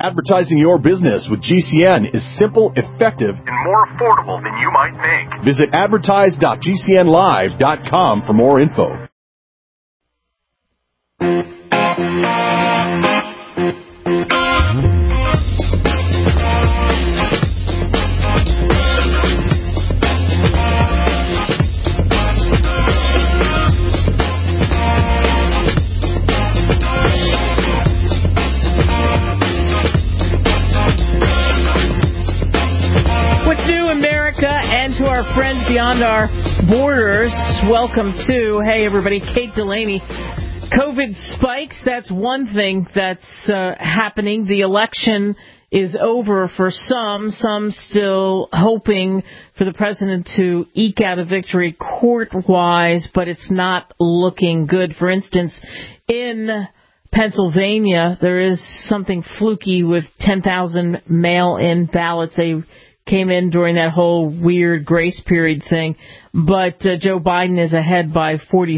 Advertising your business with GCN is simple, effective, and more affordable than you might think. Visit advertise.gcnlive.com for more info. And to our friends beyond our borders, welcome to, hey everybody, Kate Delaney. COVID spikes, that's one thing that's happening. The election is over for some still hoping for the president to eke out a victory court-wise, but it's not looking good. For instance, in Pennsylvania, there is something fluky with 10,000 mail-in ballots. They came in during that whole weird grace period thing. But Joe Biden is ahead by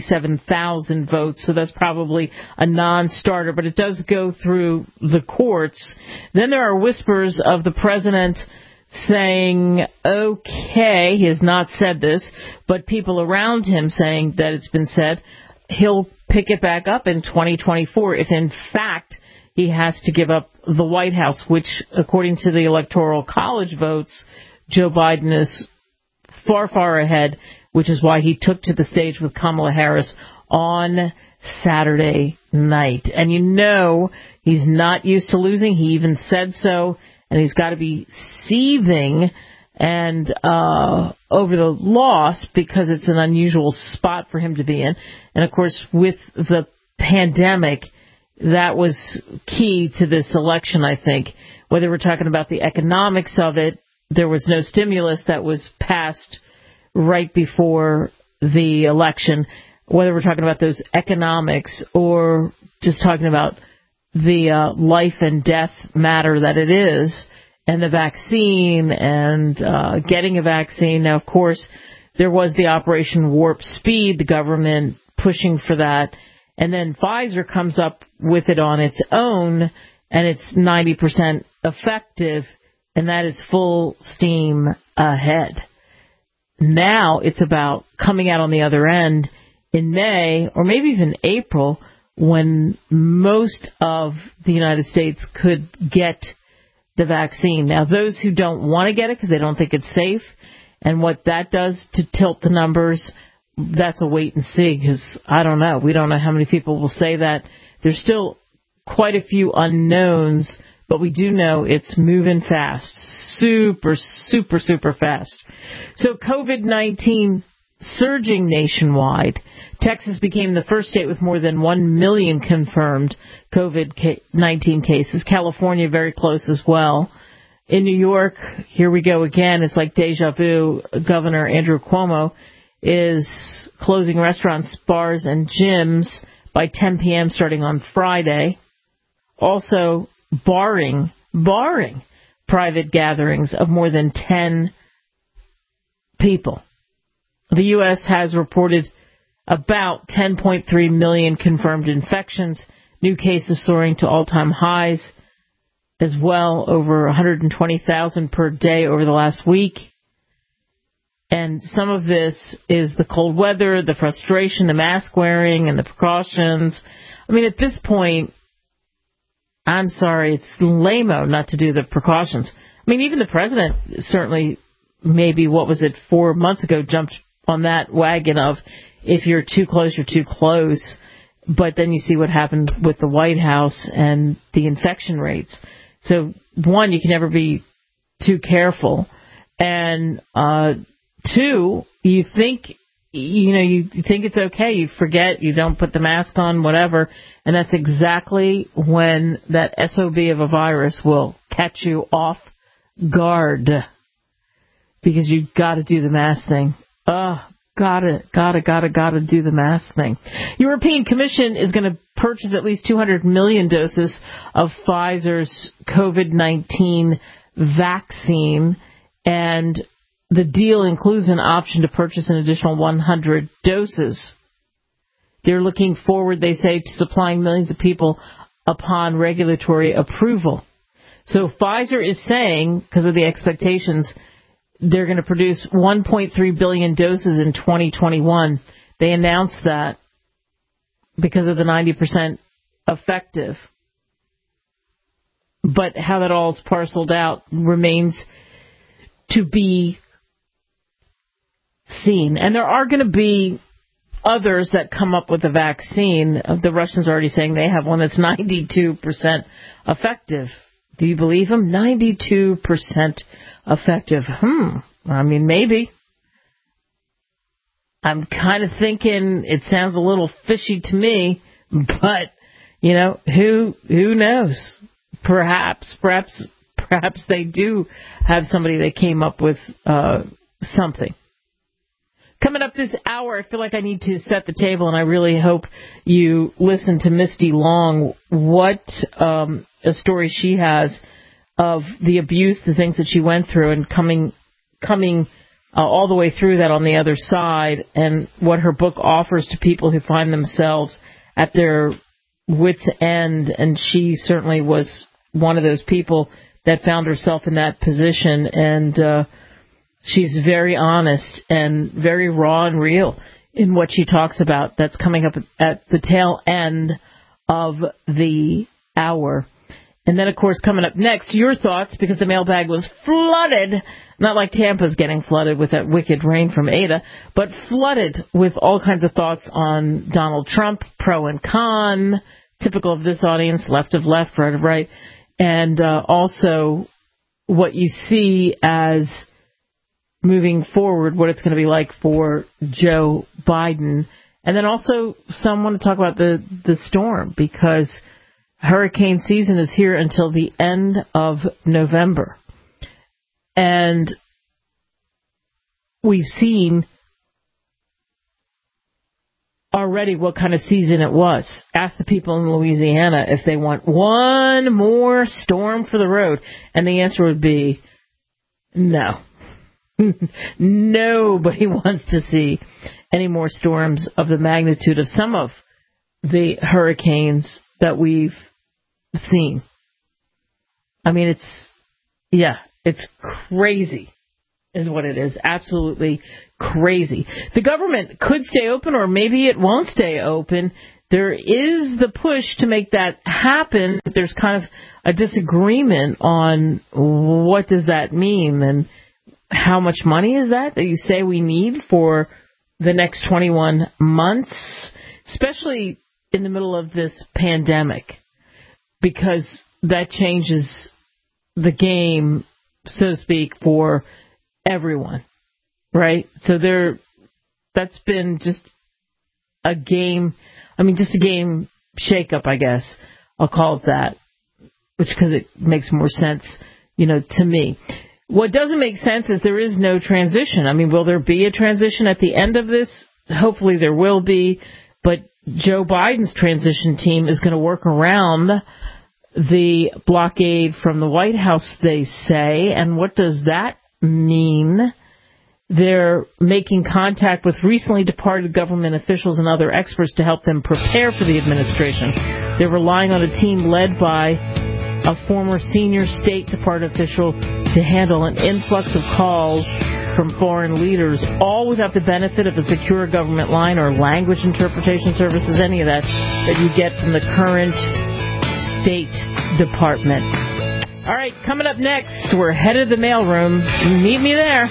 47,000 votes, so that's probably a non-starter. But it does go through the courts. Then there are whispers of the president saying, okay, he has not said this, but people around him saying that it's been said, he'll pick it back up in 2024 if, in fact, he has to give up the White House, which, according to the Electoral College votes, Joe Biden is far, far ahead, which is why he took to the stage with Kamala Harris on Saturday night. And you know he's not used to losing. He even said so, and he's got to be seething and over the loss because it's an unusual spot for him to be in. And, of course, with the pandemic, that was key to this election, I think. Whether we're talking about the economics of it, there was no stimulus that was passed right before the election. Whether we're talking about those economics or just talking about the life and death matter that it is, and the vaccine and getting a vaccine. Now, of course, there was the Operation Warp Speed, the government pushing for that. And then Pfizer comes up with it on its own, and it's 90% effective, and that is full steam ahead. Now it's about coming out on the other end in May, or maybe even April, when most of the United States could get the vaccine. Now, those who don't want to get it because they don't think it's safe, and what that does to tilt the numbers, that's a wait and see, because I don't know. We don't know how many people will say that. There's still quite a few unknowns, but we do know it's moving fast. Super, super, super fast. So COVID-19 surging nationwide. Texas became the first state with more than 1 million confirmed COVID-19 cases. California very close as well. In New York, here we go again. It's like deja vu. Governor Andrew Cuomo is closing restaurants, bars, and gyms by 10 p.m. starting on Friday. Also, barring private gatherings of more than 10 people. The U.S. has reported about 10.3 million confirmed infections, new cases soaring to all-time highs as well, over 120,000 per day over the last week. And some of this is the cold weather, the frustration, the mask wearing, and the precautions. I mean, at this point, I'm sorry, it's lame-o not to do the precautions. I mean, even the president certainly, maybe, 4 months ago, jumped on that wagon of if you're too close, you're too close. But then you see what happened with the White House and the infection rates. So, one, you can never be too careful. And two, you think it's okay. You forget, you don't put the mask on, whatever. And that's exactly when that SOB of a virus will catch you off guard. Because you've got to do the mask thing. Gotta do the mask thing. European Commission is going to purchase at least 200 million doses of Pfizer's COVID-19 vaccine, and the deal includes an option to purchase an additional 100 doses. They're looking forward, they say, to supplying millions of people upon regulatory approval. So Pfizer is saying, because of the expectations, they're going to produce 1.3 billion doses in 2021. They announced that because of the 90% effective. But how that all is parceled out remains to be seen. And there are going to be others that come up with a vaccine. The Russians are already saying they have one that's 92% effective. Do you believe them? 92% effective. I mean, maybe. I'm kind of thinking it sounds a little fishy to me, but, you know, who knows? Perhaps they do have somebody that came up with something. Coming up this hour, I feel like I need to set the table, and I really hope you listen to Misty Long, what a story she has of the abuse, the things that she went through, and coming all the way through that on the other side, and what her book offers to people who find themselves at their wits' end. And she certainly was one of those people that found herself in that position, and she's very honest and very raw and real in what she talks about. That's coming up at the tail end of the hour. And then, of course, coming up next, your thoughts, because the mailbag was flooded, not like Tampa's getting flooded with that wicked rain from Ada, but flooded with all kinds of thoughts on Donald Trump, pro and con, typical of this audience, left of left, right of right, and also what you see as moving forward, what it's going to be like for Joe Biden. And then also some want to talk about the storm, because hurricane season is here until the end of November. And we've seen already what kind of season it was. Ask the people in Louisiana if they want one more storm for the road. And the answer would be no. Nobody wants to see any more storms of the magnitude of some of the hurricanes that we've seen. I mean, it's crazy is what it is. Absolutely crazy. The government could stay open, or maybe it won't stay open. There is the push to make that happen. There's kind of a disagreement on what does that mean, and how much money is that you say we need for the next 21 months, especially in the middle of this pandemic, because that changes the game, so to speak, for everyone, right? So that's been just a game, just a game shakeup, I guess. I'll call it that, because it makes more sense, to me. What doesn't make sense is there is no transition. Will there be a transition at the end of this? Hopefully there will be, but Joe Biden's transition team is going to work around the blockade from the White House, they say. And what does that mean? They're making contact with recently departed government officials and other experts to help them prepare for the administration. They're relying on a team led by a former senior State Department official to handle an influx of calls from foreign leaders, all without the benefit of a secure government line or language interpretation services, any of that you get from the current State Department. All right, coming up next, we're headed to the mailroom. Meet me there.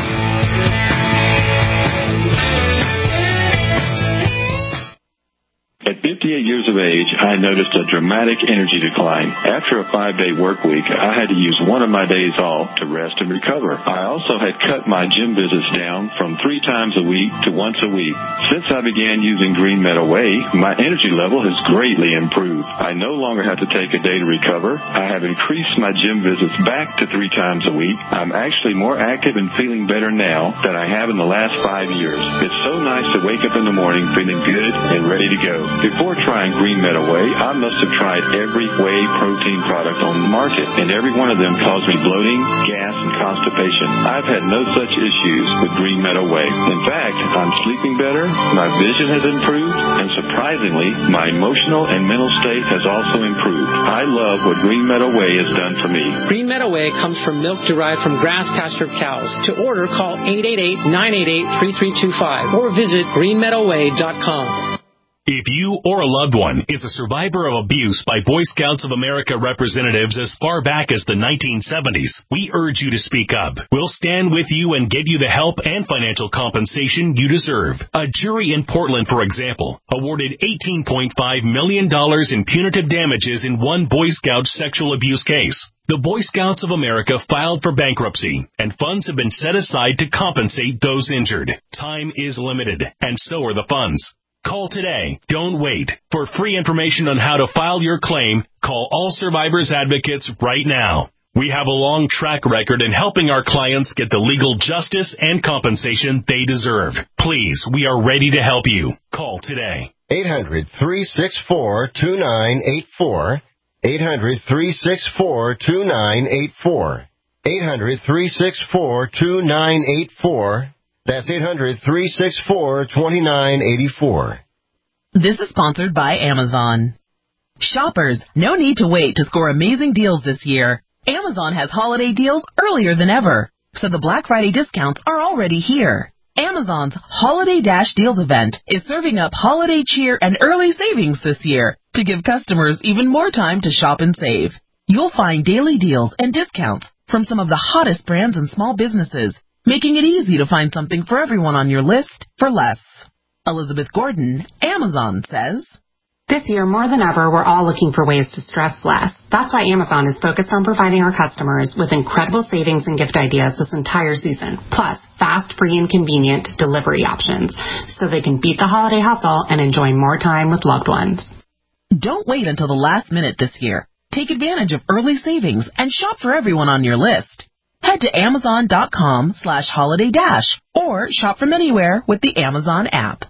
At 58 years of age, I noticed a dramatic energy decline. After a 5-day work week, I had to use one of my days off to rest and recover. I also had cut my gym visits down from 3 times a week to once a week. Since I began using Green Meadow Whey, my energy level has greatly improved. I no longer have to take a day to recover. I have increased my gym visits back to 3 times a week. I'm actually more active and feeling better now than I have in the last 5 years. It's so nice to wake up in the morning feeling good and ready to go. Before Before trying Green Meadow Whey, I must have tried every whey protein product on the market, and every one of them caused me bloating, gas, and constipation. I've had no such issues with Green Meadow Whey. In fact, I'm sleeping better, my vision has improved, and surprisingly, my emotional and mental state has also improved. I love what Green Meadow Whey has done for me. Green Meadow Whey comes from milk derived from grass-pastured cows. To order, call 888-988-3325 or visit greenmeadowwhey.com. If you or a loved one is a survivor of abuse by Boy Scouts of America representatives as far back as the 1970s, we urge you to speak up. We'll stand with you and give you the help and financial compensation you deserve. A jury in Portland, for example, awarded $18.5 million in punitive damages in one Boy Scout sexual abuse case. The Boy Scouts of America filed for bankruptcy, and funds have been set aside to compensate those injured. Time is limited, and so are the funds. Call today. Don't wait. For free information on how to file your claim, call All Survivors Advocates right now. We have a long track record in helping our clients get the legal justice and compensation they deserve. Please, we are ready to help you. Call today. 800-364-2984. 800-364-2984. 800-364-2984. That's 800-364-2984. This is sponsored by Amazon. Shoppers, no need to wait to score amazing deals this year. Amazon has holiday deals earlier than ever, so the Black Friday discounts are already here. Amazon's Holiday Dash Deals event is serving up holiday cheer and early savings this year to give customers even more time to shop and save. You'll find daily deals and discounts from some of the hottest brands and small businesses, making it easy to find something for everyone on your list for less. Elizabeth Gordon, Amazon, says, This year, more than ever, we're all looking for ways to stress less. That's why Amazon is focused on providing our customers with incredible savings and gift ideas this entire season, plus fast, free, and convenient delivery options, so they can beat the holiday hustle and enjoy more time with loved ones. Don't wait until the last minute this year. Take advantage of early savings and shop for everyone on your list. Head to Amazon.com/holiday-dash or shop from anywhere with the Amazon app.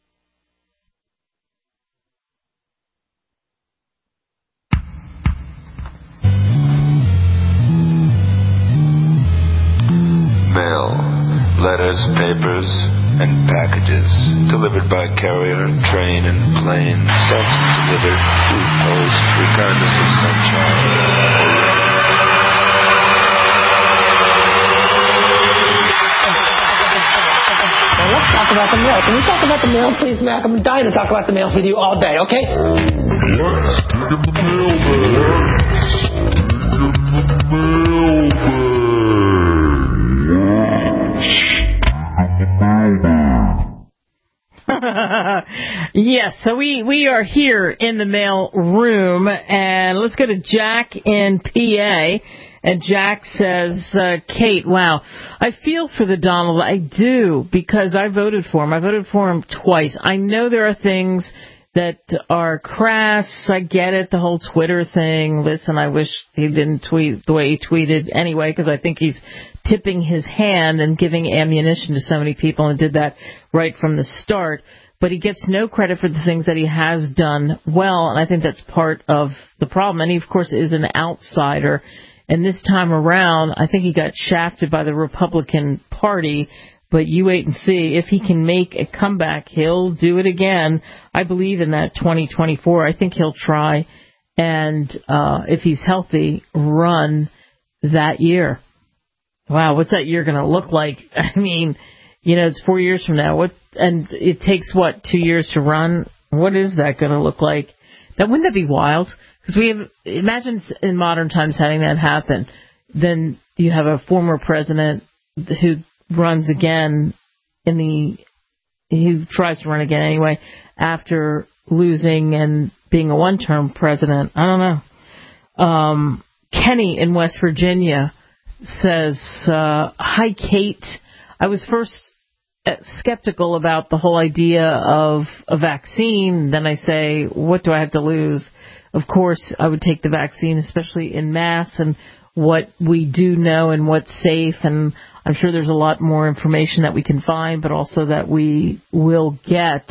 Mail, letters, papers, and packages delivered by carrier, train, and plane, sent and delivered through post, regardless of sunshine or rain. Now let's talk about the mail. Can we talk about the mail, please, Mac? I'm dying to talk about the mail with you all day, okay? Let's get in the mailbag. Yes, so we are here in the mail room, and let's go to Jack in PA. And Jack says, Kate, wow, I feel for the Donald. I do, because I voted for him. I voted for him twice. I know there are things that are crass. I get it, the whole Twitter thing. Listen, I wish he didn't tweet the way he tweeted anyway, because I think he's tipping his hand and giving ammunition to so many people, and did that right from the start. But he gets no credit for the things that he has done well, and I think that's part of the problem. And he, of course, is an outsider. And this time around, I think he got shafted by the Republican Party. But you wait and see. If he can make a comeback, he'll do it again. I believe in that 2024. I think he'll try, and if he's healthy, run that year. Wow, what's that year going to look like? I mean, you know, it's 4 years from now. And it takes, 2 years to run? What is that going to look like? Wouldn't that be wild? Because imagine in modern times having that happen. Then you have a former president who runs again who tries to run again anyway after losing and being a one-term president. I don't know. Kenny in West Virginia says, hi, Kate. I was first skeptical about the whole idea of a vaccine. Then I say, what do I have to lose? Of course, I would take the vaccine, especially in mass and what we do know and what's safe. And I'm sure there's a lot more information that we can find, but also that we will get.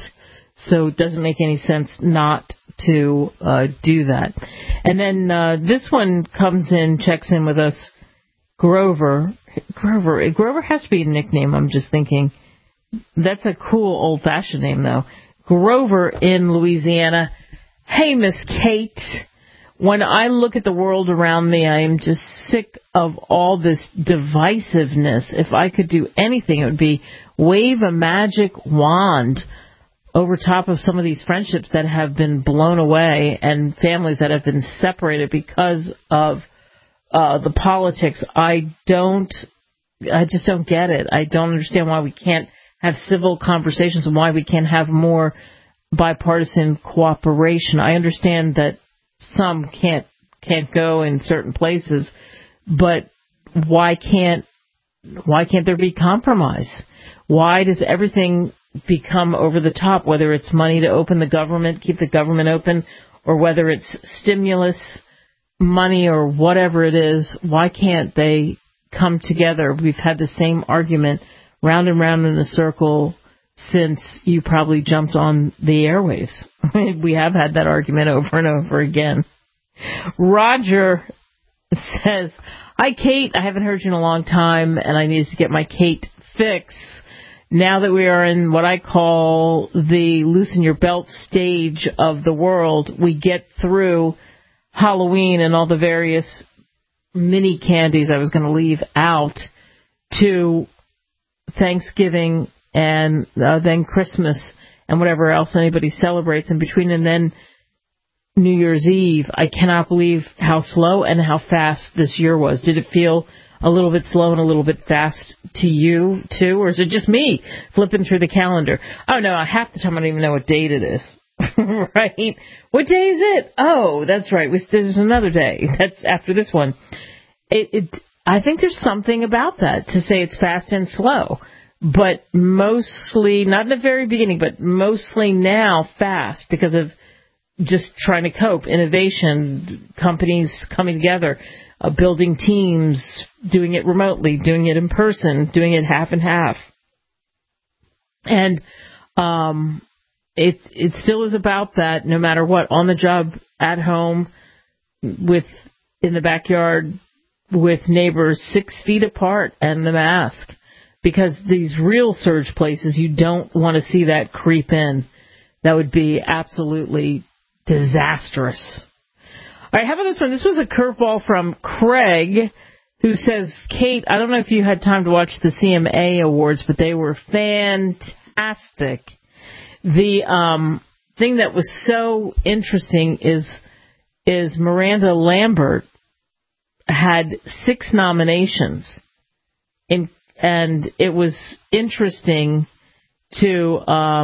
So it doesn't make any sense not to do that. And then this one comes in, checks in with us, Grover. Grover has to be a nickname, I'm just thinking. That's a cool old-fashioned name, though. Grover in Louisiana. Hey, Miss Kate. When I look at the world around me, I am just sick of all this divisiveness. If I could do anything, it would be wave a magic wand over top of some of these friendships that have been blown away and families that have been separated because of the politics. I just don't get it. I don't understand why we can't have civil conversations and why we can't have more bipartisan cooperation. I understand that some can't go in certain places, but why can't there be compromise? Why does everything become over the top, whether it's money to open the government, keep the government open, or whether it's stimulus money or whatever it is? Why can't they come together? We've had the same argument round and round in a circle since you probably jumped on the airwaves. We have had that argument over and over again. Roger says, hi, Kate. I haven't heard you in a long time, and I need to get my Kate fix. Now that we are in what I call the loosen your belt stage of the world, we get through Halloween and all the various mini candies I was going to leave out to Thanksgiving and then Christmas and whatever else anybody celebrates in between, and then New Year's Eve. I cannot believe how slow and how fast this year was. Did it feel a little bit slow and a little bit fast to you, too? Or is it just me flipping through the calendar? Oh, no, half the time I don't even know what date it is. Right? What day is it? Oh, that's right. There's another day. That's after this one. I think there's something about that to say it's fast and slow. But mostly, not in the very beginning, but mostly now fast because of just trying to cope. Innovation, companies coming together, building teams, doing it remotely, doing it in person, doing it half and half. And it still is about that no matter what, on the job, at home, in the backyard, with neighbors 6 feet apart and the mask. Because these real surge places, you don't want to see that creep in. That would be absolutely disastrous. All right, how about this one? This was a curveball from Craig, who says, Kate, I don't know if you had time to watch the CMA Awards, but they were fantastic. The thing that was so interesting is Miranda Lambert had 6 nominations, and it was interesting to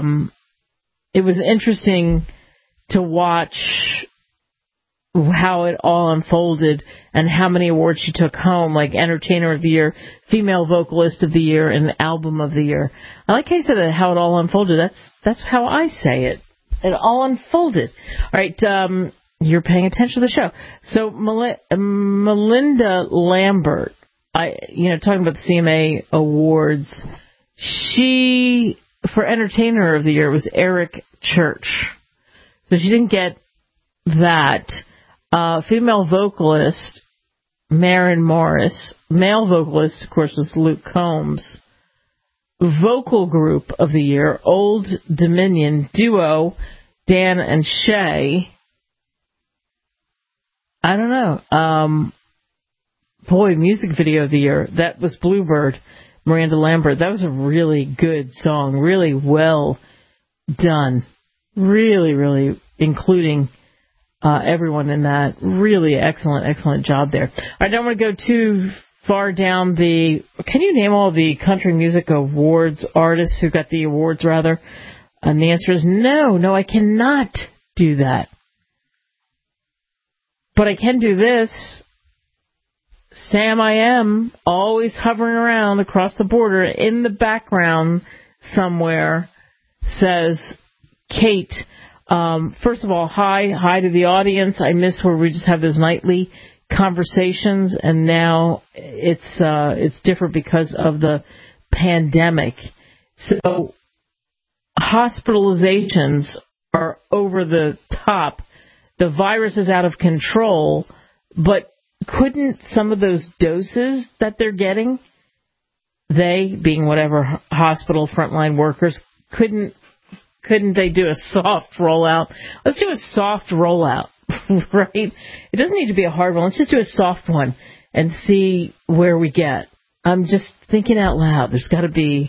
watch how it all unfolded and how many awards she took home, like Entertainer of the Year, Female Vocalist of the Year, and Album of the Year. I like how you said that, how it all unfolded. That's how I say it. It all unfolded. All right, you're paying attention to the show. So Melinda Lambert, talking about the CMA Awards, she, for Entertainer of the Year, was Eric Church. So she didn't get that. Female vocalist, Maren Morris. Male vocalist, of course, was Luke Combs. Vocal group of the year, Old Dominion. Duo, Dan and Shay. I don't know. Music video of the year. That was Bluebird, Miranda Lambert. That was a really good song. Really well done. Really, really, including everyone in that. Really excellent job there. I don't want to go too far down can you name all the country music awards artists who got the awards, rather? And the answer is no, I cannot do that. But I can do this. Sam I Am, always hovering around across the border in the background somewhere, says, Kate, first of all, hi to the audience. I miss where we just have those nightly conversations, and now it's different because of the pandemic. So hospitalizations are over the top. The virus is out of control, but couldn't some of those doses that they're getting, they, being whatever hospital frontline workers, couldn't they do a soft rollout? Let's do a soft rollout, right? It doesn't need to be a hard one. Let's just do a soft one and see where we get. I'm just thinking out loud. There's got to be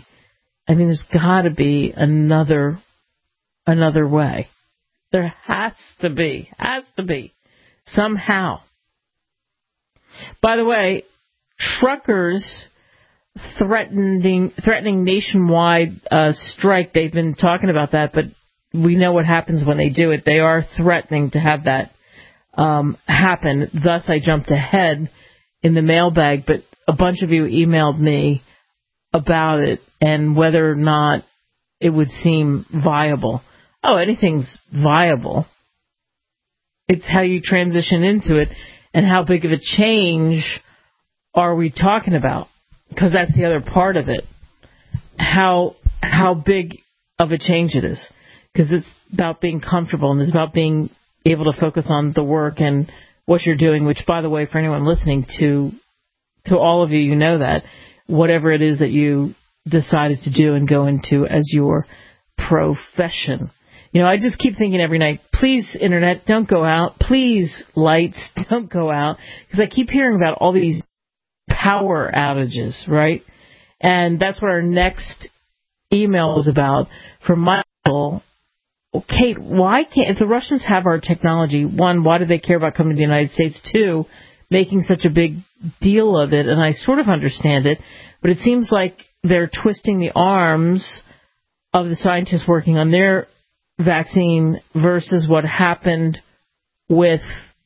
another way. There has to be, somehow. By the way, truckers threatening nationwide strike. They've been talking about that, but we know what happens when they do it. They are threatening to have that happen. Thus, I jumped ahead in the mailbag, but a bunch of you emailed me about it and whether or not it would seem viable. Oh, anything's viable. It's how you transition into it and how big of a change are we talking about? Because that's the other part of it. How big of a change it is. Because it's about being comfortable and it's about being able to focus on the work and what you're doing, which, by the way, for anyone listening, to all of you, you know that, whatever it is that you decided to do and go into as your profession. You know, I just keep thinking every night, please, Internet, don't go out. Please, lights, don't go out. Because I keep hearing about all these power outages, right? And that's what our next email was about from Michael. Well, Kate, why can't, if the Russians have our technology, one, why do they care about coming to the United States? Two, making such a big deal of it, and I sort of understand it, but it seems like they're twisting the arms of the scientists working on their vaccine versus what happened with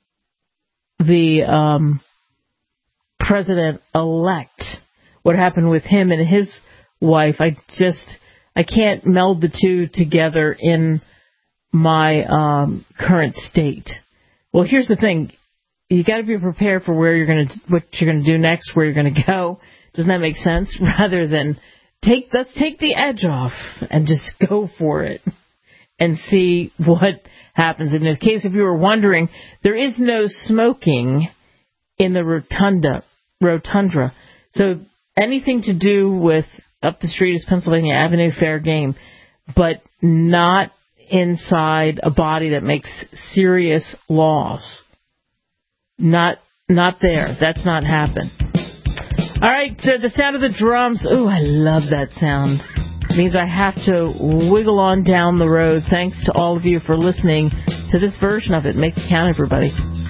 the president-elect, what happened with him and his wife. I can't meld the two together in my current state. Well, here's the thing. You got to be prepared for what you're going to do next, where you're going to go. Doesn't that make sense? Rather than let's take the edge off and just go for it and see what happens. And in case if you were wondering, there is no smoking in the rotunda. So anything to do with up the street is Pennsylvania Avenue, fair game, but not inside a body that makes serious laws. Not there. That's not happened. All right, so the sound of the drums. Ooh, I love that sound. It means I have to wiggle on down the road. Thanks to all of you for listening to this version of it. Make it count, everybody.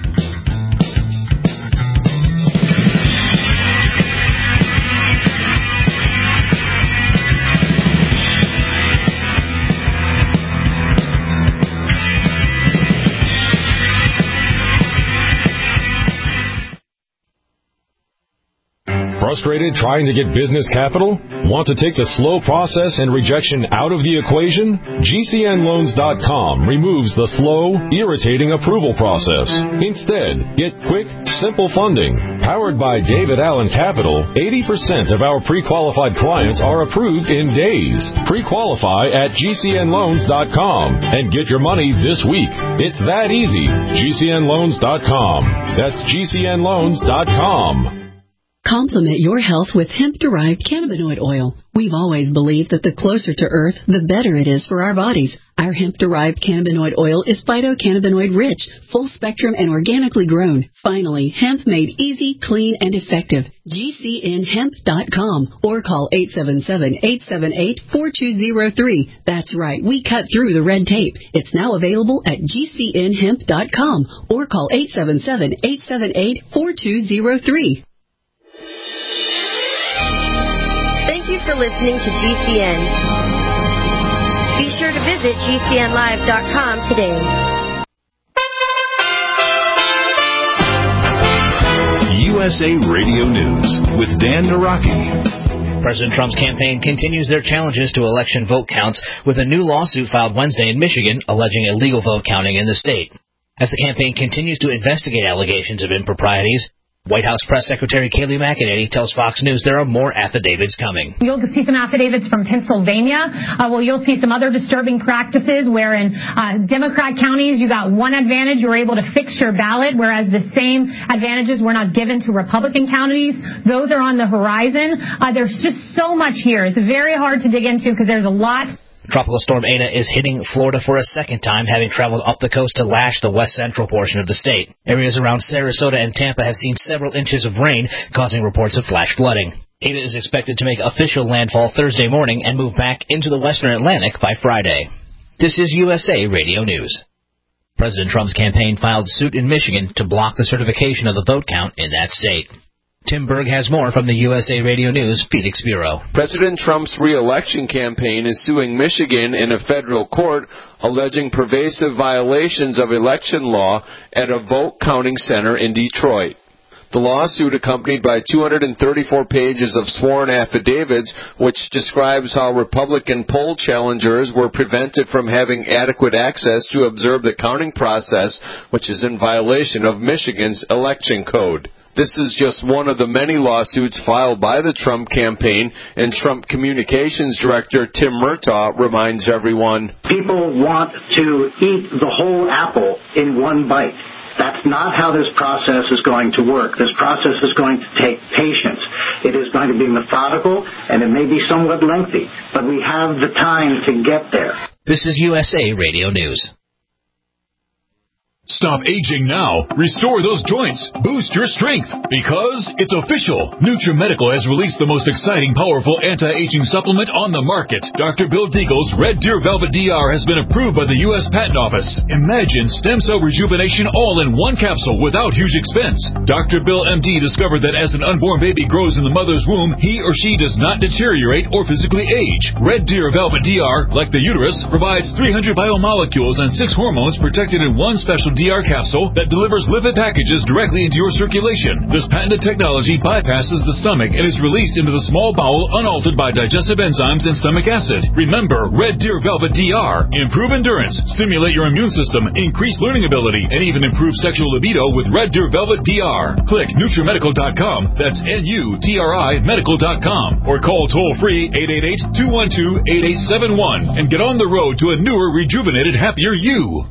Frustrated trying to get business capital? Want to take the slow process and rejection out of the equation? GCNloans.com removes the slow, irritating approval process. Instead, get quick, simple funding. Powered by David Allen Capital, 80% of our pre-qualified clients are approved in days. Pre-qualify at GCNloans.com and get your money this week. It's that easy. GCNloans.com. That's GCNloans.com. Complement your health with hemp-derived cannabinoid oil. We've always believed that the closer to Earth, the better it is for our bodies. Our hemp-derived cannabinoid oil is phytocannabinoid-rich, full-spectrum, and organically grown. Finally, hemp made easy, clean, and effective. GCNhemp.com or call 877-878-4203. That's right, we cut through the red tape. It's now available at GCNhemp.com or call 877-878-4203. Thank you for listening to GCN. Be sure to visit GCNlive.com today. USA Radio News with Dan Naraki. President Trump's campaign continues their challenges to election vote counts with a new lawsuit filed Wednesday in Michigan alleging illegal vote counting in the state. As the campaign continues to investigate allegations of improprieties, White House Press Secretary Kayleigh McEnany tells Fox News there are more affidavits coming. You'll see some affidavits from Pennsylvania. You'll see some other disturbing practices where in Democrat counties you got one advantage, you were able to fix your ballot, whereas the same advantages were not given to Republican counties. Those are on the horizon. There's just so much here. It's very hard to dig into because there's a lot. Tropical storm Eta is hitting Florida for a second time, having traveled up the coast to lash the west central portion of the state. Areas around Sarasota and Tampa have seen several inches of rain, causing reports of flash flooding. Eta is expected to make official landfall Thursday morning and move back into the western Atlantic by Friday. This is USA Radio News. President Trump's campaign filed suit in Michigan to block the certification of the vote count in that state. Tim Berg has more from the USA Radio News Phoenix Bureau. President Trump's re-election campaign is suing Michigan in a federal court, alleging pervasive violations of election law at a vote counting center in Detroit. The lawsuit, accompanied by 234 pages of sworn affidavits, which describes how Republican poll challengers were prevented from having adequate access to observe the counting process, which is in violation of Michigan's election code. This is just one of the many lawsuits filed by the Trump campaign, and Trump Communications Director Tim Murtaugh reminds everyone, people want to eat the whole apple in one bite. That's not how this process is going to work. This process is going to take patience. It is going to be methodical, and it may be somewhat lengthy, but we have the time to get there. This is USA Radio News. Stop aging now. Restore those joints. Boost your strength. Because it's official. NutriMedical has released the most exciting, powerful anti-aging supplement on the market. Dr. Bill Deagle's Red Deer Velvet DR has been approved by the U.S. Patent Office. Imagine stem cell rejuvenation all in one capsule without huge expense. Dr. Bill MD discovered that as an unborn baby grows in the mother's womb, he or she does not deteriorate or physically age. Red Deer Velvet DR, like the uterus, provides 300 biomolecules and 6 hormones protected in one special DR capsule that delivers lipid packages directly into your circulation. This patented technology bypasses the stomach and is released into the small bowel unaltered by digestive enzymes and stomach acid. Remember, Red Deer Velvet DR. Improve endurance, stimulate your immune system, increase learning ability, and even improve sexual libido with Red Deer Velvet DR. Click NutriMedical.com, that's NUTRI Medical.com, or call toll-free 888-212-8871 and get on the road to a newer, rejuvenated, happier you.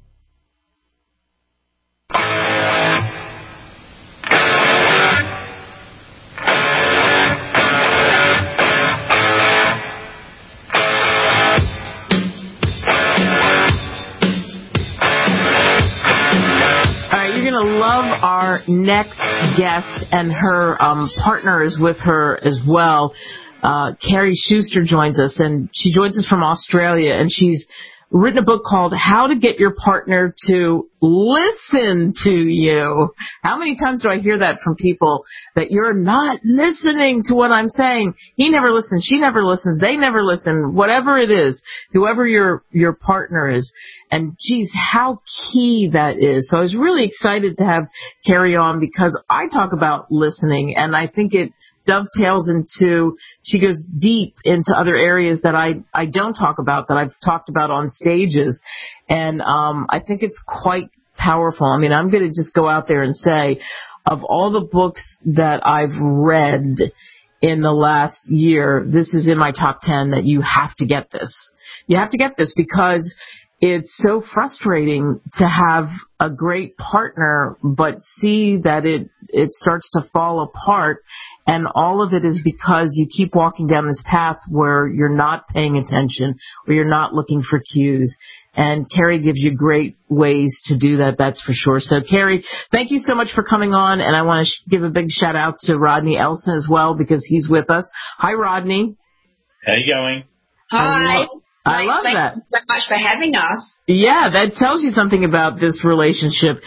Love our next guest, and her partner is with her as well. Carrie Schuster joins us, and she joins us from Australia, and she's written a book called How to Get Your Partner to Listen to You. How many times do I hear that from people, that you're not listening to what I'm saying? He never listens, she never listens, they never listen, whatever it is, whoever your partner is. And geez, how key that is. So I was really excited to have Carrie on, because I talk about listening, and I think it dovetails into, she goes deep into other areas that I don't talk about, that I've talked about on stages. And I think it's quite powerful. I mean, I'm going to just go out there and say, of all the books that I've read in the last year, this is in my top 10, that you have to get this. You have to get this, because it's so frustrating to have a great partner, but see that it starts to fall apart. And all of it is because you keep walking down this path where you're not paying attention, or you're not looking for cues. And Carrie gives you great ways to do that, that's for sure. So, Carrie, thank you so much for coming on. And I want to give a big shout out to Rodney Elson as well, because he's with us. Hi, Rodney. How you going? Hi. I love that. Thank you so much for having us. Yeah, that tells you something about this relationship.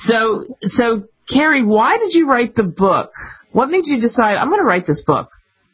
So Carrie, why did you write the book? What made you decide, I'm going to write this book?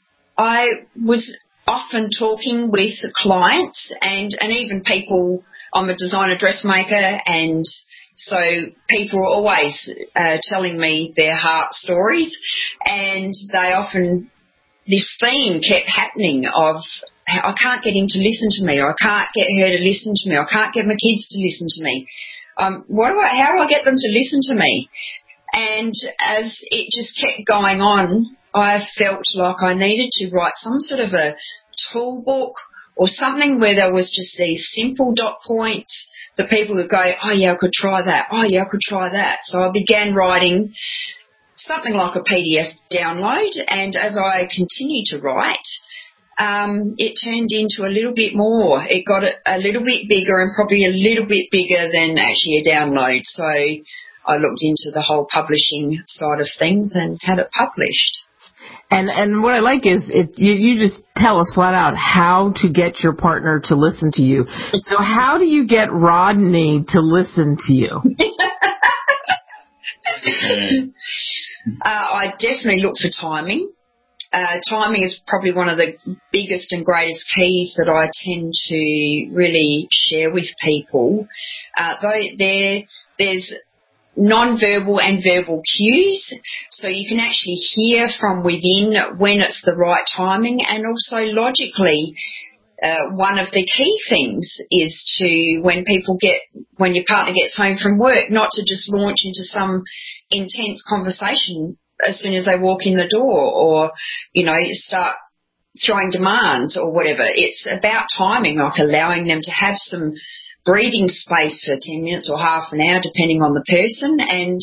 I was often talking with clients and even people. I'm a designer dressmaker, and so people are always telling me their heart stories, and they often, this theme kept happening of, I can't get him to listen to me, or I can't get her to listen to me, or I can't get my kids to listen to me. How do I get them to listen to me? And as it just kept going on, I felt like I needed to write some sort of a tool book or something where there was just these simple dot points that people would go, oh, yeah, I could try that. Oh, yeah, I could try that. So I began writing something like a PDF download, and as I continued to write, it turned into a little bit more. It got a little bit bigger and probably a little bit bigger than actually a download. So I looked into the whole publishing side of things and had it published. And what I like is you just tell us flat out how to get your partner to listen to you. So how do you get Rodney to listen to you? I definitely look for timing. Timing is probably one of the biggest and greatest keys that I tend to really share with people. There's non-verbal and verbal cues, so you can actually hear from within when it's the right timing, and also logically, one of the key things is to, when your partner gets home from work, not to just launch into some intense conversation as soon as they walk in the door, or, start throwing demands or whatever. It's about timing, like allowing them to have some breathing space for 10 minutes or half an hour, depending on the person, and,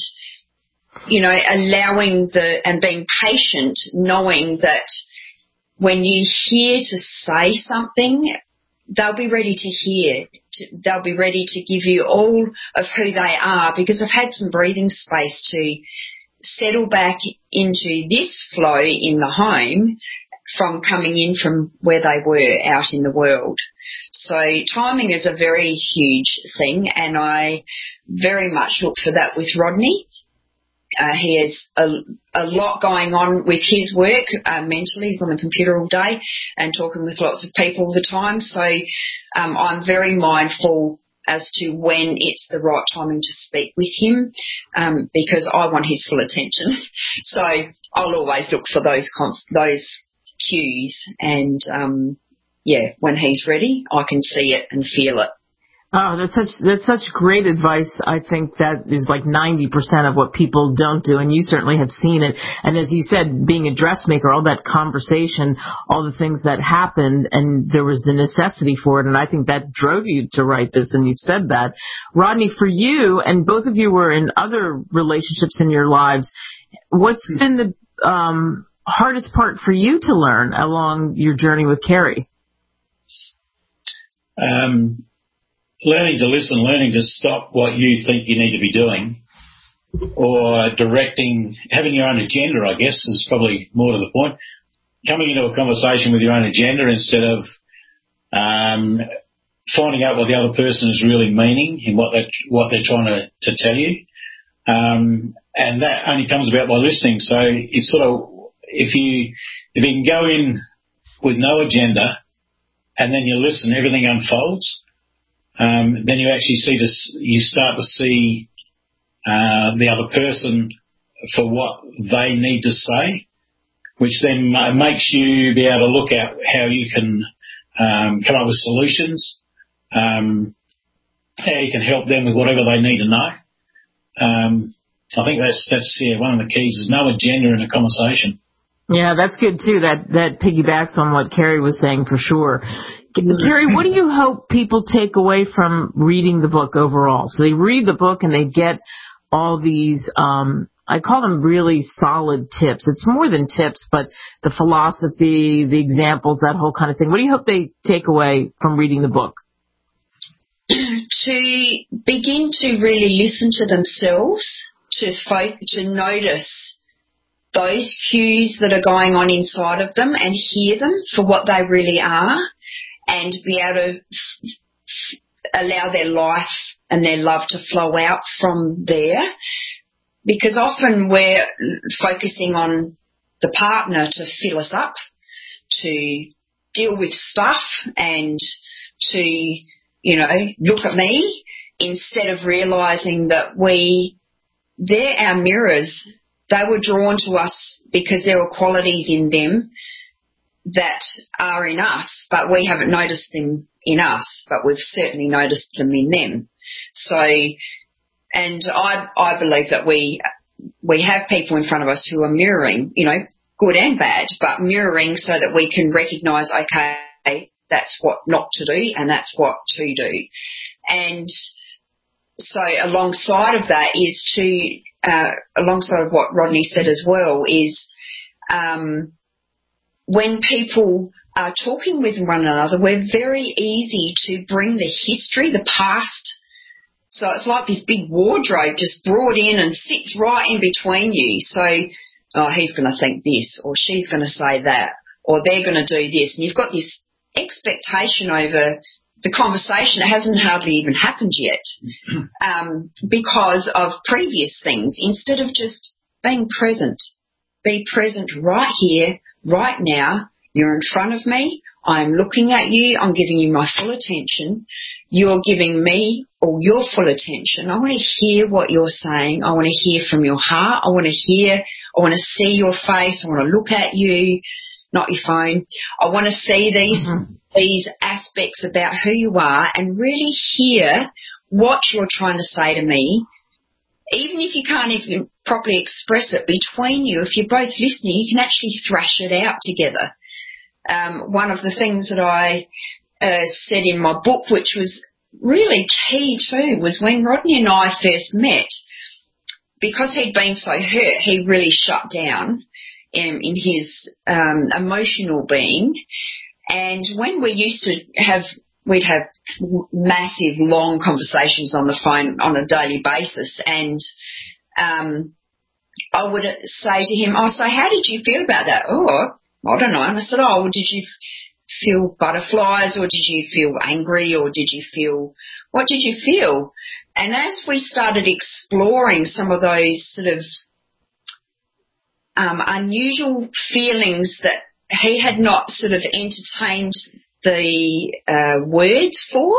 allowing and being patient, knowing that when you hear to say something, they'll be ready to hear. They'll be ready to give you all of who they are, because they've had some breathing space to settle back into this flow in the home from coming in from where they were out in the world. So timing is a very huge thing, and I very much look for that with Rodney. He has a lot going on with his work mentally. He's on the computer all day and talking with lots of people all the time. So I'm very mindful as to when it's the right timing to speak with him, because I want his full attention. So I'll always look for those cues, and when he's ready, I can see it and feel it. Oh, that's such great advice. I think that is like 90% of what people don't do, and you certainly have seen it. And as you said, being a dressmaker, all that conversation, all the things that happened, and there was the necessity for it, and I think that drove you to write this, and you've said that. Rodney, for you, and both of you were in other relationships in your lives, what's been the hardest part for you to learn along your journey with Carrie? Learning to listen, learning to stop what you think you need to be doing, or directing, having your own agenda, I guess, is probably more to the point. Coming into a conversation with your own agenda instead of finding out what the other person is really meaning and what they're trying to tell you. And that only comes about by listening. So it's sort of, if you can go in with no agenda and then you listen, everything unfolds. Then you actually you start to see the other person for what they need to say, which then makes you be able to look at how you can come up with solutions, how you can help them with whatever they need to know. I think that's one of the keys is no agenda in a conversation. Yeah, that's good too. That piggybacks on what Carrie was saying for sure. Carrie, what do you hope people take away from reading the book overall? So they read the book and they get all these, I call them really solid tips. It's more than tips, but the philosophy, the examples, that whole kind of thing. What do you hope they take away from reading the book? To begin to really listen to themselves, to notice those cues that are going on inside of them and hear them for what they really are, and be able to allow their life and their love to flow out from there. Because often we're focusing on the partner to fill us up, to deal with stuff and to, look at me, instead of realising that they're our mirrors. They were drawn to us because there were qualities in them that are in us, but we haven't noticed them in us, but we've certainly noticed them in them. So, and I believe that we we have people in front of us who are mirroring, good and bad, but mirroring so that we can recognise, okay, that's what not to do and that's what to do. And so alongside of that is alongside of what Rodney said as well, is when people are talking with one another, we're very easy to bring the history, the past. So it's like this big wardrobe just brought in and sits right in between you. So, he's going to think this, or she's going to say that, or they're going to do this. And you've got this expectation over the conversation. It hasn't hardly even happened yet because of previous things, instead of just being present. Be present right here, right now. You're in front of me. I'm looking at you. I'm giving you my full attention. You're giving me all your full attention. I want to hear what you're saying. I want to hear from your heart. I want to see your face. I want to look at you, not your phone. I want to see these aspects about who you are and really hear what you're trying to say to me. Even if you can't even properly express it between you, if you're both listening, you can actually thrash it out together. One of the things that I said in my book, which was really key too, was when Rodney and I first met, because he'd been so hurt, he really shut down in his emotional being. And when we used to we'd have massive, long conversations on the phone on a daily basis, and I would say to him, so how did you feel about that? Oh, I don't know. And I said, well, did you feel butterflies, or did you feel angry, or what did you feel? And as we started exploring some of those sort of unusual feelings that he had not sort of entertained the words for,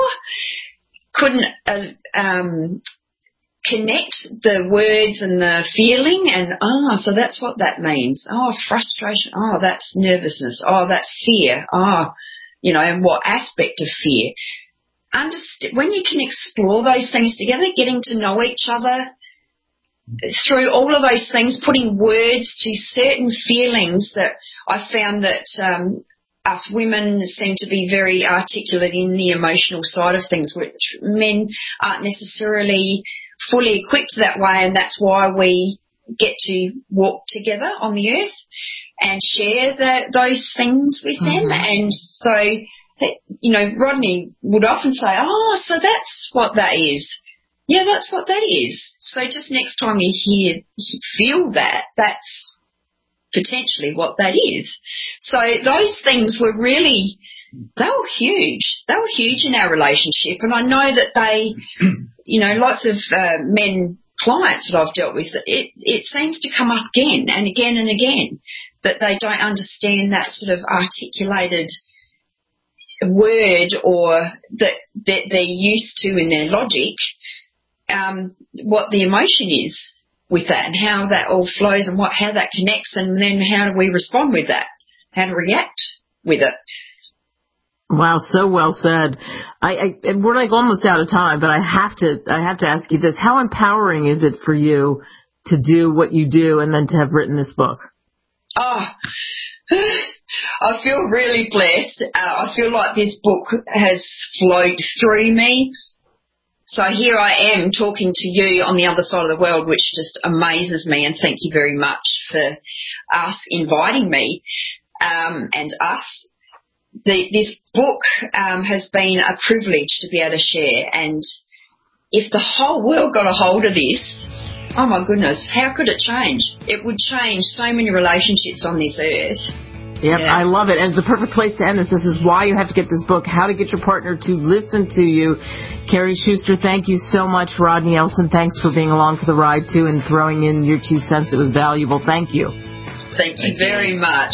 couldn't connect the words and the feeling, and so that's what that means. Frustration. That's nervousness. That's fear. And what aspect of fear? When you can explore those things together, getting to know each other through all of those things, putting words to certain feelings that I found that us women seem to be very articulate in the emotional side of things, which men aren't necessarily fully equipped that way, and that's why we get to walk together on the earth and share those things with them. And so, Rodney would often say, so that's what that is. Yeah, that's what that is. So just next time you feel that, that's potentially what that is. So those things were really, they were huge. They were huge in our relationship. And I know that they, lots of men clients that I've dealt with, it seems to come up again and again and again, that they don't understand that sort of articulated word, or that they're used to in their logic, what the emotion is with that and how that all flows and how that connects, and then how do we respond with that, how to react with it. Wow, so well said. We're like almost out of time, but I have to ask you this: how empowering is it for you to do what you do and then to have written this book? I feel really blessed. I feel like this book has flowed through me. So here I am talking to you on the other side of the world, which just amazes me, and thank you very much for us inviting me and us. This book has been a privilege to be able to share, and if the whole world got a hold of this, oh my goodness, how could it change? It would change so many relationships on this earth. Yep, yeah. I love it. And it's a perfect place to end this. This is why you have to get this book, How to Get Your Partner to Listen to You. Carrie Schuster, thank you so much. Rodney Elson, thanks for being along for the ride, too, and throwing in your 2 cents. It was valuable. Thank you. Thank you very much.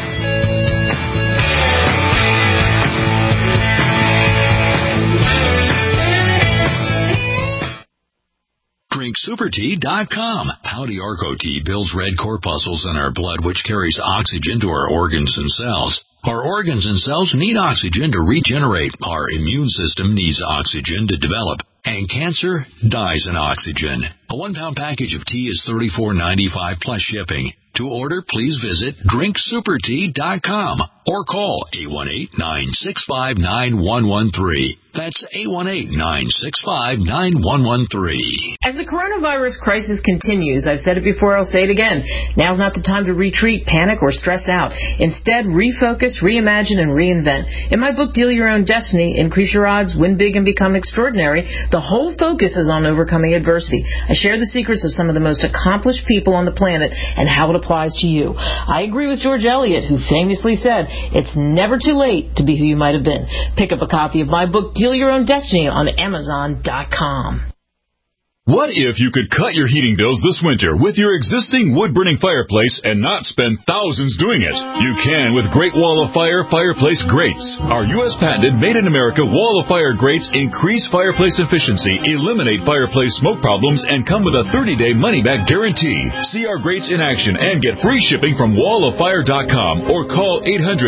DrinkSuperTea.com. Howdy Arco Tea builds red corpuscles in our blood, which carries oxygen to our organs and cells. Our organs and cells need oxygen to regenerate. Our immune system needs oxygen to develop. And cancer dies in oxygen. A 1-pound package of tea is $34.95 plus shipping. To order, please visit drinksupertea.com or call 818-965-9113. That's 818-965-9113. As the coronavirus crisis continues, I've said it before, I'll say it again, now's not the time to retreat, panic, or stress out. Instead, refocus, reimagine, and reinvent. In my book, Deal Your Own Destiny, Increase Your Odds, Win Big, and Become Extraordinary, the whole focus is on overcoming adversity. I share the secrets of some of the most accomplished people on the planet and how it applies to you. I agree with George Eliot, who famously said, it's never too late to be who you might have been. Pick up a copy of my book, Deal Your Own Destiny, on Amazon.com. What if you could cut your heating bills this winter with your existing wood-burning fireplace and not spend thousands doing it? You can with Great Wall of Fire fireplace grates. Our U.S. patented made-in-America Wall of Fire grates increase fireplace efficiency, eliminate fireplace smoke problems, and come with a 30-day money-back guarantee. See our grates in action and get free shipping from walloffire.com or call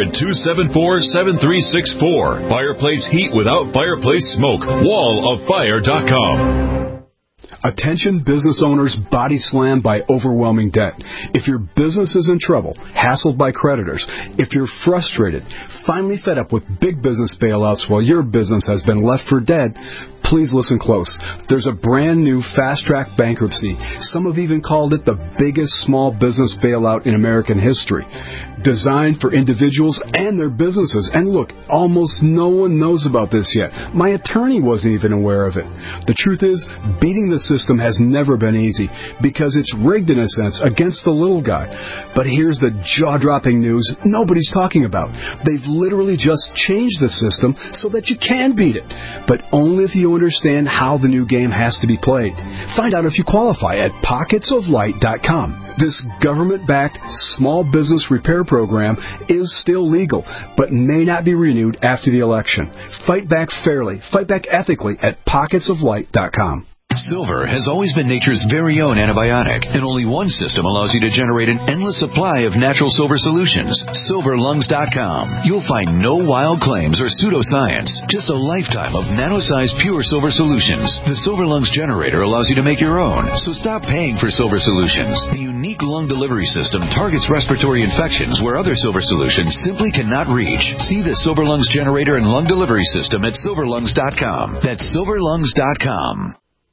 800-274-7364. Fireplace heat without fireplace smoke. walloffire.com. Attention business owners body slammed by overwhelming debt. If your business is in trouble, hassled by creditors, if you're frustrated, finally fed up with big business bailouts while your business has been left for dead, please listen close. There's a brand new fast-track bankruptcy. Some have even called it the biggest small business bailout in American history. Designed for individuals and their businesses. And look, almost no one knows about this yet. My attorney wasn't even aware of it. The truth is, beating the system has never been easy because it's rigged in a sense against the little guy. But here's the jaw-dropping news nobody's talking about. They've literally just changed the system so that you can beat it, but only if you understand how the new game has to be played. Find out if you qualify at pocketsoflight.com. This government-backed small business repair program is still legal, but may not be renewed after the election. Fight back fairly, fight back ethically at pocketsoflight.com. Silver has always been nature's very own antibiotic, and only one system allows you to generate an endless supply of natural silver solutions. SilverLungs.com. You'll find no wild claims or pseudoscience, just a lifetime of nano-sized pure silver solutions. The Silver Lungs generator allows you to make your own, so stop paying for silver solutions. The unique lung delivery system targets respiratory infections where other silver solutions simply cannot reach. See the Silver Lungs generator and lung delivery system at SilverLungs.com. That's SilverLungs.com.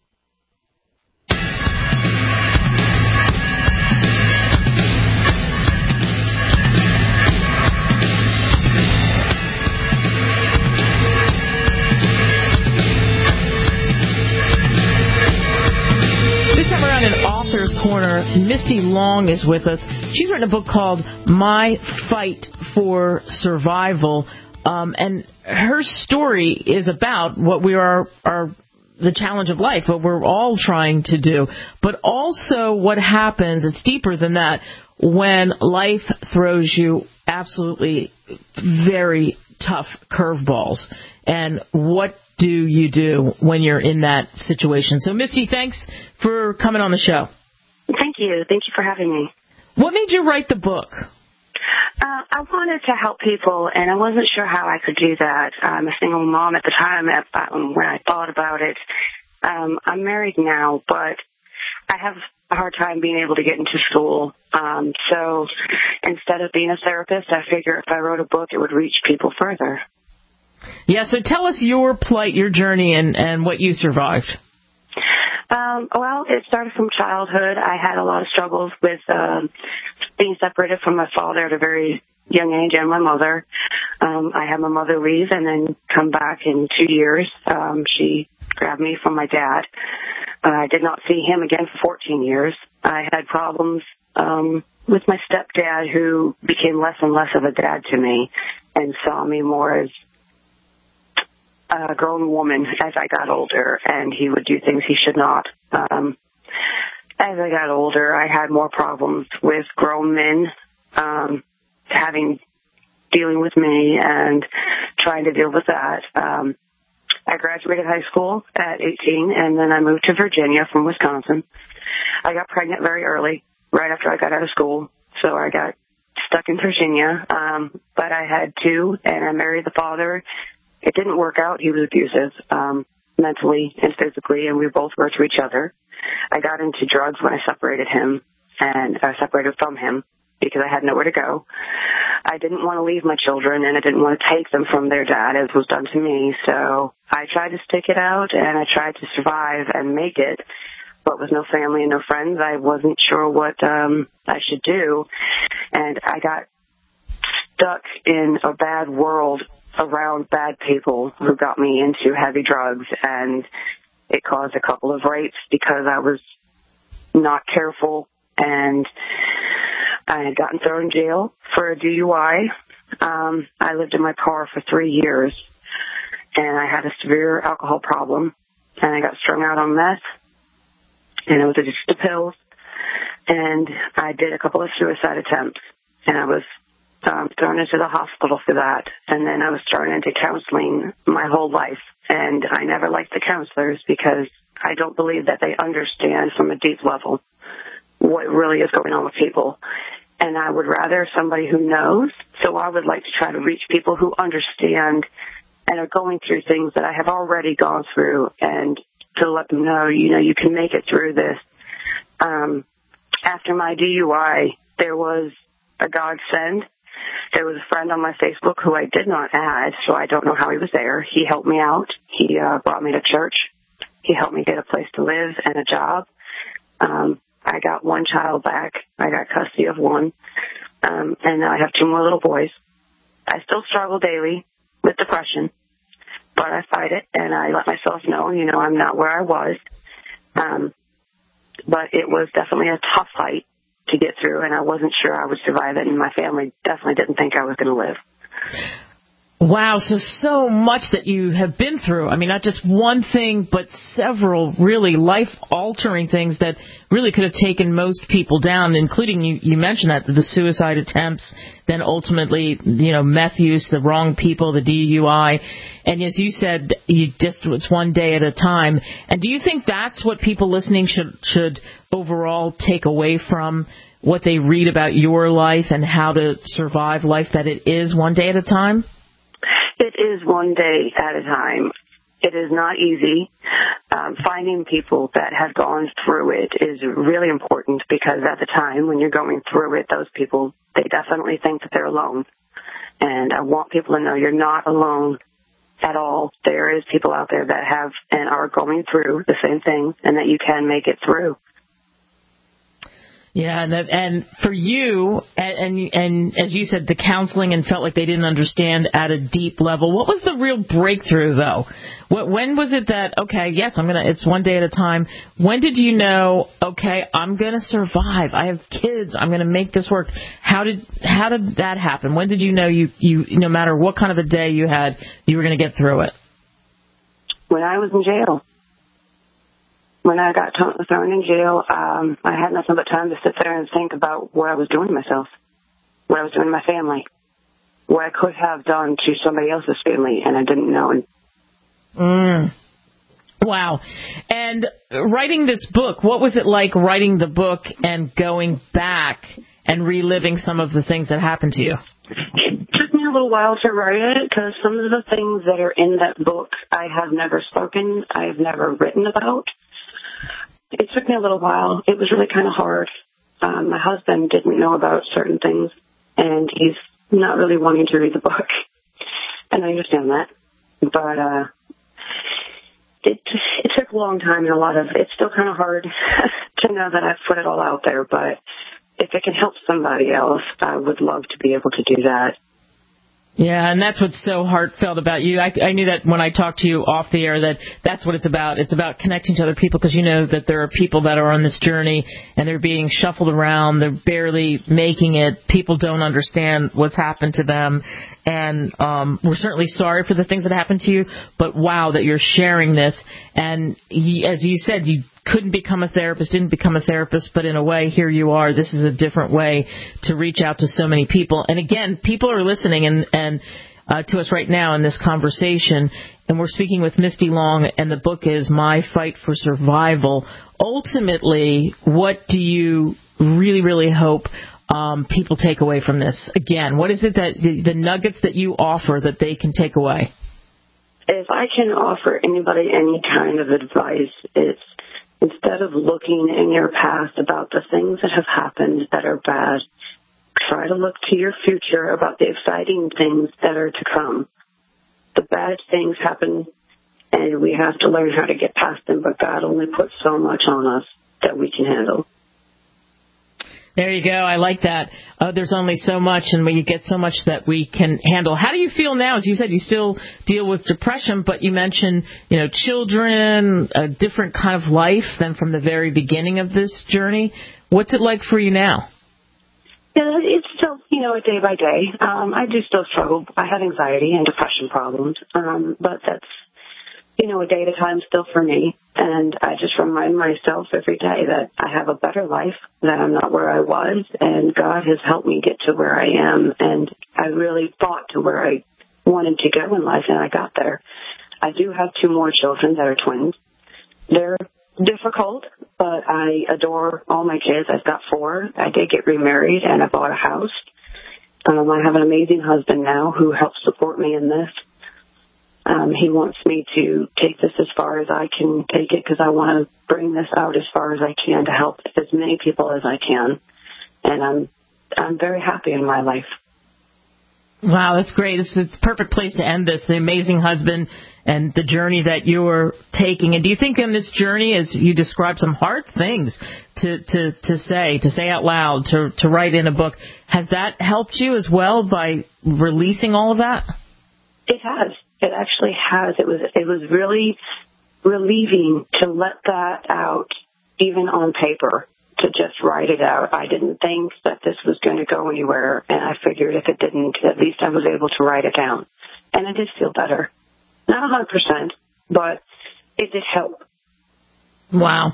Corner, Misty Long is with us. She's written a book called My Fight for Survival, and her story is about what we are the challenge of life, what we're all trying to do, but also what happens, it's deeper than that, when life throws you absolutely very tough curveballs, and what do you do when you're in that situation? So, Misty, thanks for coming on the show. Thank you. Thank you for having me. What made you write the book? I wanted to help people, and I wasn't sure how I could do that. I'm a single mom at the time when I thought about it. I'm married now, but I have a hard time being able to get into school. So instead of being a therapist, I figure if I wrote a book, it would reach people further. Yeah, so tell us your plight, your journey, and what you survived. Well, it started from childhood. I had a lot of struggles with being separated from my father at a very young age and my mother. I had my mother leave and then come back in 2 years. She grabbed me from my dad. I did not see him again for 14 years. I had problems with my stepdad, who became less and less of a dad to me and saw me more as a grown woman as I got older, and he would do things he should not. As I got older, I had more problems with grown men dealing with me and trying to deal with that. I graduated high school at 18, and then I moved to Virginia from Wisconsin. I got pregnant very early, right after I got out of school, so I got stuck in Virginia, but I had two, and I married the father. It didn't work out. He was abusive, mentally and physically, and we both were to each other. I got into drugs when I separated him, and I separated from him because I had nowhere to go. I didn't want to leave my children, and I didn't want to take them from their dad, as was done to me. So I tried to stick it out, and I tried to survive and make it. But with no family and no friends, I wasn't sure what I should do. And I got stuck in a bad world around bad people who got me into heavy drugs. And it caused a couple of rapes because I was not careful. And I had gotten thrown in jail for a DUI. I lived in my car for 3 years. And I had a severe alcohol problem. And I got strung out on meth. And I was addicted to pills, and I did a couple of suicide attempts, and I was thrown into the hospital for that, and then I was thrown into counseling my whole life, and I never liked the counselors because I don't believe that they understand from a deep level what really is going on with people, and I would rather somebody who knows, so I would like to try to reach people who understand and are going through things that I have already gone through, and to let them know, you can make it through this. After my DUI, there was a godsend. There was a friend on my Facebook who I did not add, so I don't know how he was there. He helped me out. He brought me to church. He helped me get a place to live and a job. I got one child back. I got custody of one. And now I have two more little boys. I still struggle daily with depression. But I fight it, and I let myself know, I'm not where I was. But it was definitely a tough fight to get through, and I wasn't sure I would survive it, and my family definitely didn't think I was going to live. Wow, so much that you have been through. I mean, not just one thing, but several really life-altering things that really could have taken most people down, including, you mentioned that, the suicide attempts, then ultimately, meth use, the wrong people, the DUI. And as you said, it's one day at a time. And do you think that's what people listening should overall take away from what they read about your life and how to survive life, that it is one day at a time? It is one day at a time. It is not easy. Finding people that have gone through it is really important because at the time when you're going through it, those people, they definitely think that they're alone. And I want people to know you're not alone at all. There is people out there that have and are going through the same thing and that you can make it through. Yeah, and for you, and as you said, the counseling and felt like they didn't understand at a deep level. What was the real breakthrough, though? When was it that, okay, yes, it's one day at a time. When did you know, okay, I'm going to survive. I have kids. I'm going to make this work. How did that happen? When did you know you no matter what kind of a day you had, you were going to get through it? When I was in jail. When I got thrown in jail, I had nothing but time to sit there and think about what I was doing to myself, what I was doing to my family, what I could have done to somebody else's family, and I didn't know. Wow. And writing this book, what was it like writing the book and going back and reliving some of the things that happened to you? It took me a little while to write it because some of the things that are in that book I have never spoken, I've never written about. It took me a little while. It was really kind of hard. My husband didn't know about certain things, and he's not really wanting to read the book. And I understand that. But it took a long time, and it's still kind of hard to know that I've put it all out there. But if it can help somebody else, I would love to be able to do that. Yeah, and that's what's so heartfelt about you. I knew that when I talked to you off the air that's what it's about. It's about connecting to other people because you know that there are people that are on this journey and they're being shuffled around. They're barely making it. People don't understand what's happened to them. And we're certainly sorry for the things that happened to you, but wow, that you're sharing this. And as you said, you couldn't become a therapist, didn't become a therapist, but in a way, here you are. This is a different way to reach out to so many people. And again, people are listening and to us right now in this conversation, and we're speaking with Misty Long, and the book is My Fight for Survival. Ultimately, what do you really, really hope people take away from this? Again, what is it that the nuggets that you offer that they can take away? If I can offer anybody any kind of advice, it's instead of looking in your past about the things that have happened that are bad, try to look to your future about the exciting things that are to come. The bad things happen, and we have to learn how to get past them, but God only puts so much on us that we can handle. There you go. I like that. There's only so much, and we get so much that we can handle. How do you feel now? As you said, you still deal with depression, but you mentioned, children, a different kind of life than from the very beginning of this journey. What's it like for you now? Yeah, it's still, a day by day. I do still struggle. I have anxiety and depression problems, but that's, a day at a time still for me. And I just remind myself every day that I have a better life, that I'm not where I was, and God has helped me get to where I am. And I really fought to where I wanted to go in life, and I got there. I do have 2 more children that are twins. They're difficult, but I adore all my kids. I've got 4. I did get remarried, and I bought a house. I have an amazing husband now who helps support me in this. He wants me to take this as far as I can take it because I want to bring this out as far as I can to help as many people as I can. And I'm very happy in my life. Wow, that's great. It's the perfect place to end this, the amazing husband and the journey that you're taking. And do you think in this journey, as you describe some hard things to say out loud, to write in a book, has that helped you as well by releasing all of that? It has. It actually has. It was really relieving to let that out, even on paper, to just write it out. I didn't think that this was going to go anywhere, and I figured if it didn't, at least I was able to write it down. And I did feel better. Not 100%, but it did help. Wow.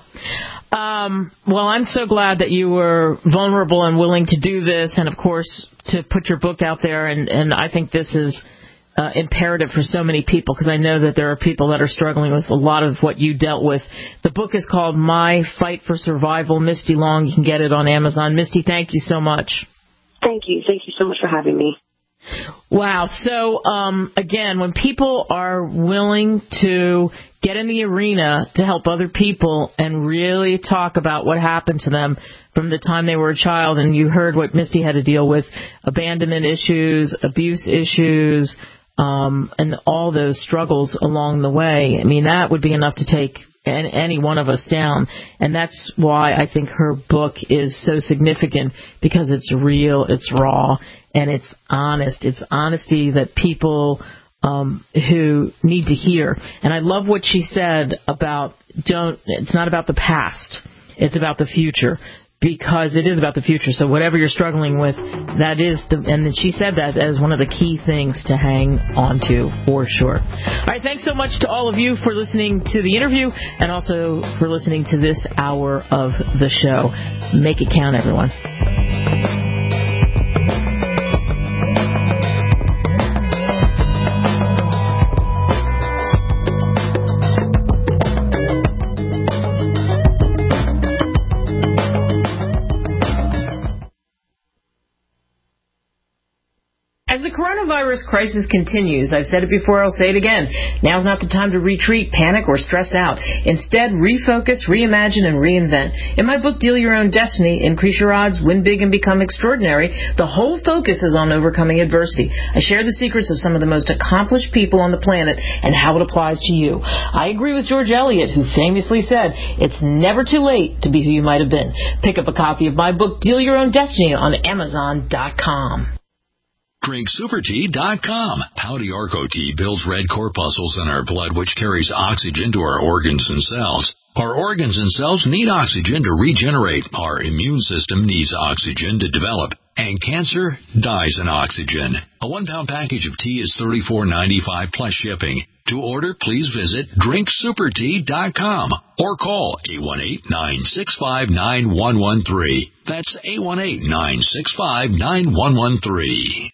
Well, I'm so glad that you were vulnerable and willing to do this, and, of course, to put your book out there. And I think this is imperative for so many people, because I know that there are people that are struggling with a lot of what you dealt with. The book is called My Fight for Survival. Misty Long, you can get it on Amazon. Misty, thank you so much. Thank you. Thank you so much for having me. Wow. So, again, when people are willing to get in the arena to help other people and really talk about what happened to them from the time they were a child, and you heard what Misty had to deal with, abandonment issues, abuse issues, and all those struggles along the way. I mean, that would be enough to take any one of us down. And that's why I think her book is so significant, because it's real, it's raw, and it's honest. It's honesty that people who need to hear. And I love what she said about it's not about the past, it's about the future. Because it is about the future. So whatever you're struggling with, that is and she said that as one of the key things to hang on to, for sure. All right, thanks so much to all of you for listening to the interview, and also for listening to this hour of the show. Make it count, everyone. As the coronavirus crisis continues, I've said it before, I'll say it again, now's not the time to retreat, panic, or stress out. Instead, refocus, reimagine, and reinvent. In my book, Deal Your Own Destiny, Increase Your Odds, Win Big, and Become Extraordinary, the whole focus is on overcoming adversity. I share the secrets of some of the most accomplished people on the planet and how it applies to you. I agree with George Eliot, who famously said, it's never too late to be who you might have been. Pick up a copy of my book, Deal Your Own Destiny, on Amazon.com. DrinkSuperTea.com. Pouty Arco Tea builds red corpuscles in our blood, which carries oxygen to our organs and cells. Our organs and cells need oxygen to regenerate. Our immune system needs oxygen to develop. And cancer dies in oxygen. A 1-pound package of tea is $34.95 plus shipping. To order, please visit DrinkSuperTea.com or call 818-965-9113. That's 818-965-9113.